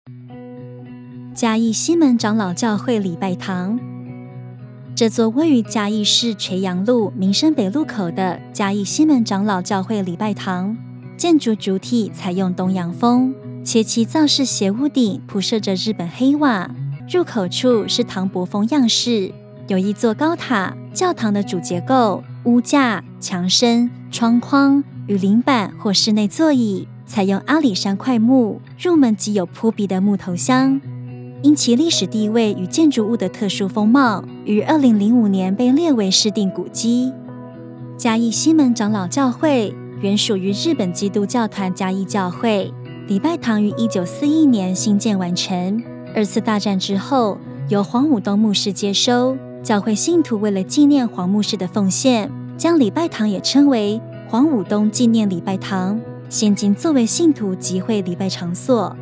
嘉义西门长老教会礼拜堂，这座位于嘉义市垂杨路民生北路口的嘉义西门长老教会礼拜堂，建筑主体采用东洋风，且其造式斜屋顶铺设着日本黑瓦，入口处是唐伯风样式，有一座高塔。教堂的主结构、屋架、墙身、窗框与临板或室内座椅采用阿里山块木，入门即有扑鼻的木头香。因其历史地位与建筑物的特殊风貌，于2005年被列为市定古迹。嘉义西门长老教会原属于日本基督教团嘉义教会，礼拜堂于1941年兴建完成。2次大战之后，由黄武东牧师接收。教会信徒为了纪念黄牧师的奉献，将礼拜堂也称为黄武东纪念礼拜堂，现今作为信徒集会礼拜场所。